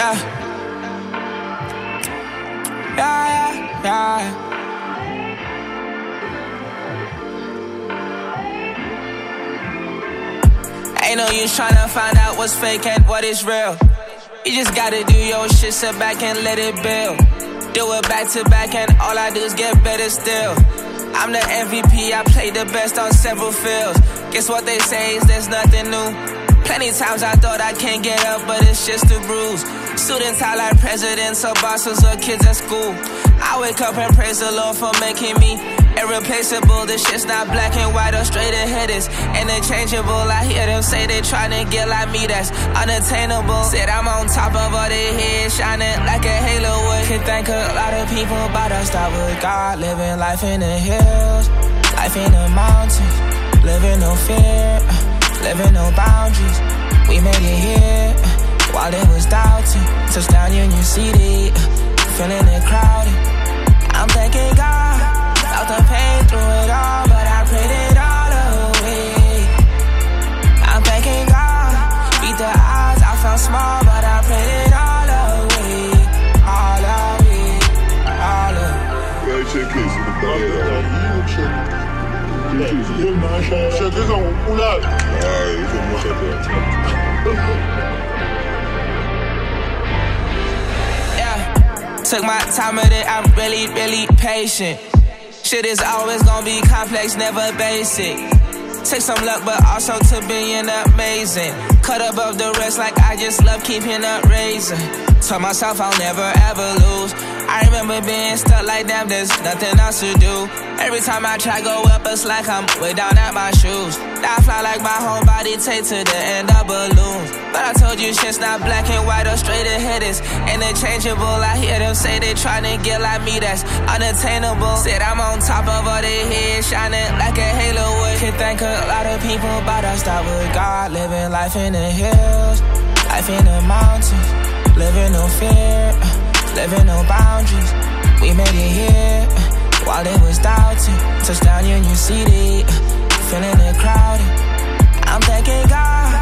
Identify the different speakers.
Speaker 1: yeah. Ain't no use tryna find out what's fake and what is real. You just gotta do your shit, sit back and let it build. Do it back to back and all I do is get better still. I'm the MVP, I play the best on several fields. Guess what they say is there's nothing new. Plenty times I thought I can't get up, but it's just a bruise. Students are like presidents or bosses or kids at school. I wake up and praise the Lord for making me irreplaceable. This shit's not black and white or straight ahead, it's interchangeable. I hear them say they tryna get like me, that's unattainable. Said I'm on top of all their heads, shining like a halo would. Could thank a lot of people, but I start with God. Living life in the hills, life in the mountains. Living no fear, living no boundaries. We made it here while it was doubting. Touchdown Union City, feeling it crowded. I'm thanking God, felt the pain through it all, but I prayed it all away. I'm thanking God, beat the odds, I felt small, but I prayed it all away. All away, all away.
Speaker 2: Ouais, checker, c'est le barrière. Checker ça, on poulade. Ah, il faut moi
Speaker 1: Yeah, took my time with it, I'm really, really patient. Shit is always gonna be complex, never basic. Take some luck, but also to being amazing. Cut above the rest like I just love keeping up raising. Told myself I'll never ever lose. I remember being stuck like damn, there's nothing else to do. Every time I try go up, it's like I'm way down at my shoes. I fly like my whole body take to the end of balloons. But I told you shit's not black and white or straight ahead, it's interchangeable. I hear them say they tryna get like me, that's unattainable. Said I'm on top of all their heads, shining like a halo would. Could thank a lot of people, but I start with God. Living life in the hills, life in the mountains. Living no fear, living no boundaries. We made it here while it was doubting. Touchdown Union City, feeling it crowded. I'm thanking God,